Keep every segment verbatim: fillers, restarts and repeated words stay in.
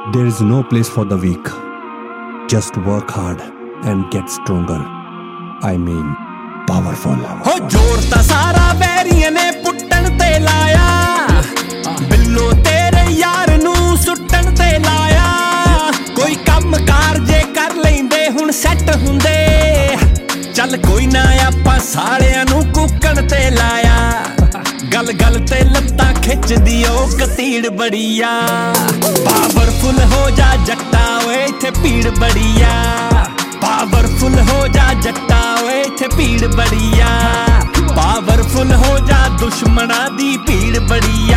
There is no place for the weak. Just work hard and get stronger. I mean, powerful. हो जोर ता सारा बैरियां ने पुट्टन ते लाया, बिल्लो तेरे यार नू सुट्टन ते लाया। कोई कम कार जे कर लेंदे हुण सैट हुंदे, चल कोई ना आपां सालियां नू कुक्कण ते लाया। गल गल ते लत्तां खिचदी ओ कतीड़ बड़िया, पावरफुल हो जा जट्टा ओए इत्थे भीड़ बड़िया। पावरफुल हो जा जट्टा ओए इत्थे भीड़ बड़िया, पावरफुल हो जा दुश्मना दी भीड़ बड़िया।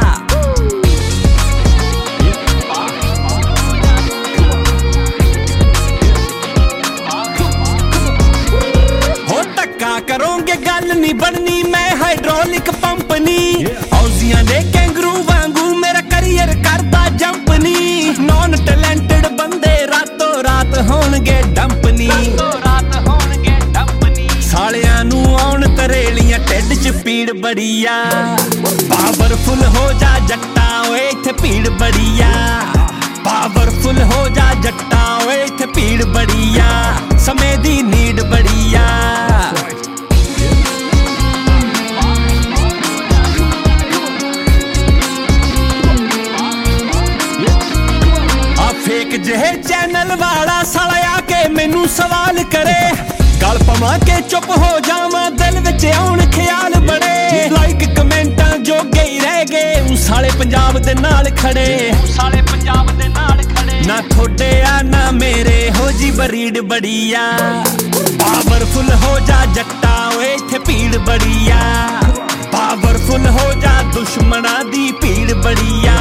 हो धक्का करोगे गल नहीं बननी, मैं हाइड्रोलिक पंप नी। औजियां दे कैंगरू वांगू मेरा करियर करदा जंप नी। नॉन टैलेंटेड बंदे रातों रात होणगे डंपनी, सालियां नू आउण तरेलियां ढिड च पीड़ बड़िया। पावरफुल हो जा जट्टा ओए इत्थे भीड़ बड़िया, पावरफुल हो जा जट्टा ओए इत्थे भीड़ बड़िया। समय दी नीड बड़िया, फेक जहे चैनल वाला साला आके मैनू सवाल करे। गल पवा के चुप हो जावां, दिल विच आउण ख्याल बड़े। लाइक कमेंटां जोगे ही रह गए, साले पंजाब दे नाल खड़े। साले पंजाब दे नाल खड़े, ना थोड़े आ ना मेरे हो जी बरीड बड़िया। पावरफुल हो जा जट्टा ओए इत्थे भीड़ बड़िया, पावरफुल हो जा दुश्मना दी भीड़ बड़िया।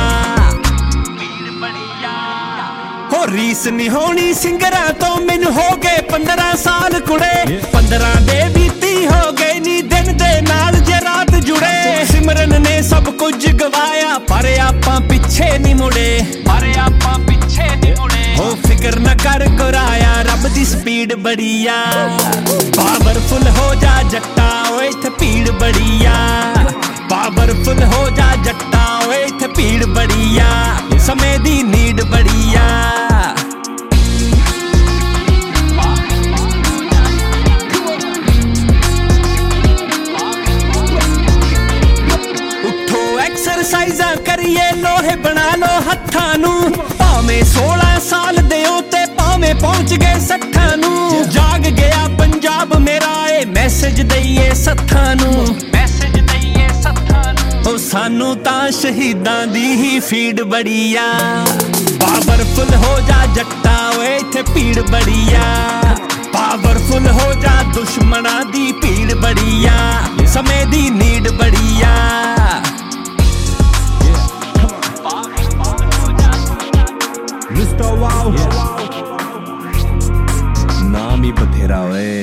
हो रीस नहीं होनी सिंगरां तो मैनू हो गए पंद्रह साल कुड़े। पंद्रह दे बीती हो गए नी दिन दे नाल जे रात जुड़े। सिमरन ने सब कुछ गवाया पर आपां पिछे नहीं मुड़े, पर आपां पिछे नहीं मुड़े। हो फिक्र न कर कराया रब दी स्पीड बड़िया। पावरफुल हो जा जट्टा ओए इत्थे भीड़ बड़िया, पावरफुल हो जा जट्टा ओए इत्थे भीड़ बड़िया। समय दी नीड बड़िया, एक्सरसाइज़ां करिए लोहे बना लो हत्थां नू। भावें सोलह साल दे हो ते भावें पहुंच गए सट्ठां नू। जाग गया पंजाब मेरा ए मैसेज दईए सत्थां नू, मैसेज दईए सत्थां नू। ओ सानू तां शहीदां दी ही फीड बड़िया। पावरफुल हो जा जट्टा ओए इत्थे भीड़ बड़िया, पावरफुल हो जा दुश्मना दी भीड़ बड़िया। समय दी नीड बड़िया, मिस्टर वाओ नाम ही बथेरा ओए।